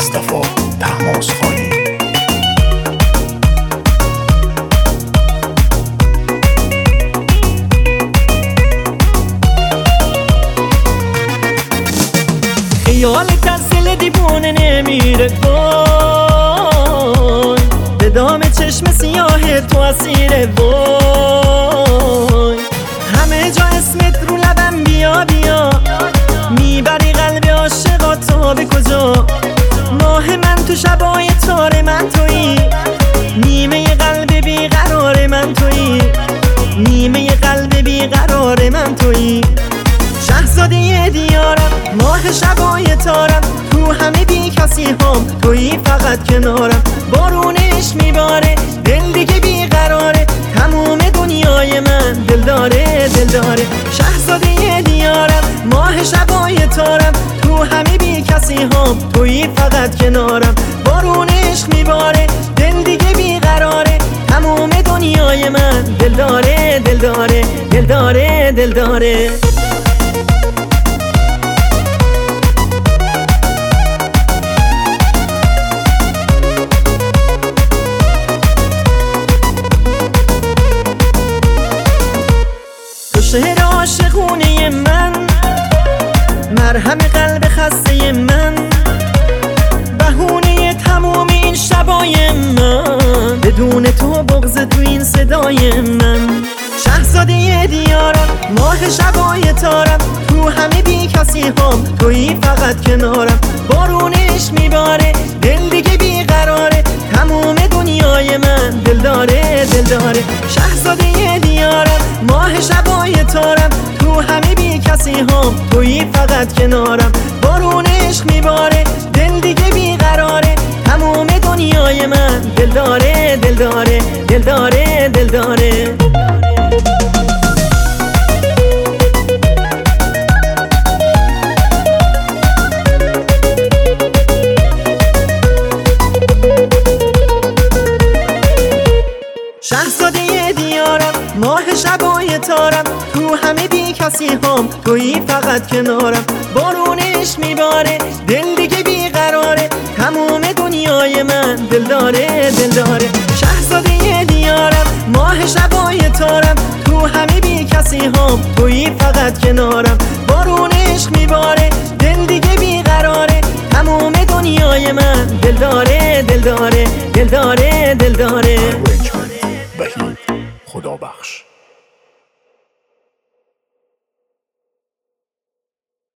مصطفی طهماسخانی. خیالت از دل دیوونه نمیره وای، به دام چشم سیاه تو اسیره وای، همه جا اسمت رو لبم بیا بیا، میبری قلب عاشقا تا به کجا. ماه من تو شبای تار من تویی، نیمه قلب بیقرار من تویی، نیمه قلب بیقرار من تویی. شهزاده دیارم، ماه شبای تارم، تو همه بی کسی هم تویی فقط کنارم. بارونش میباره دل دیگه بیقراره، تموم دنیای من دل داره دل داره. شهزاده دیارم، ماه شبای تارم، تو همه بی کسی هم تویی فقط کنارم. بارونش میباره دل دیگه بیقراره، تموم دنیای من دل داره دل داره دل داره دل داره. شهر عاشقونه من، مرهم قلب خسته من، بهونه تموم این شبای من، بدون تو بغض تو این صدای من. شهزاده دیارم، ماه شبای تارم، تو همه بی کسی هم تویی فقط کنارم. بارونش میباره دل دیگه بیقراره، تموم دنیای من دل داره دل داره. شهزاده دیارم، ماه شبای تارم، تو همه بی کسی هم تویی فقط کنارم. بارونش میباره دل دیگه بیقراره، تموم دنیای من دل داره دل داره دل داره دل داره. شهزاده دیارم، ماه شبای تارم، تو همه بی کسی هم تویی فقط کنارم. بارونش میباره دل دیگه بیقراره، تموم دنیای من دل داره دل داره. شهزاده دیارم، ماه شبای تارم، تو همه بی کسی هم تویی فقط کنارم. بارونش میباره دل دیگه بیقراره، تموم دنیای من دل داره دل داره دل داره دل داره.